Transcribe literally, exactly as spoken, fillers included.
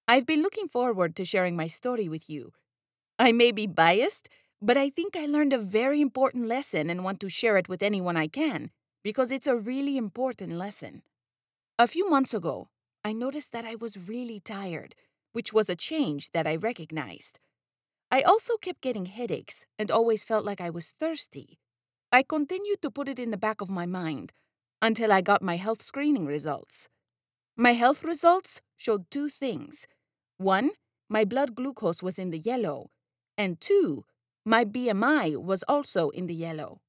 I've been looking forward to sharing my story with you. I may be biased, but I think I learned a very important lesson and want to share it with anyone I can because it's a really important lesson. A few months ago, I noticed that I was really tired, which was a change that I recognized. I also kept getting headaches and always felt like I was thirsty. I continued to put it in the back of my mind until I got my health screening results. My health results showed two things. One, my blood glucose was in the yellow, and two, my B M I was also in the yellow.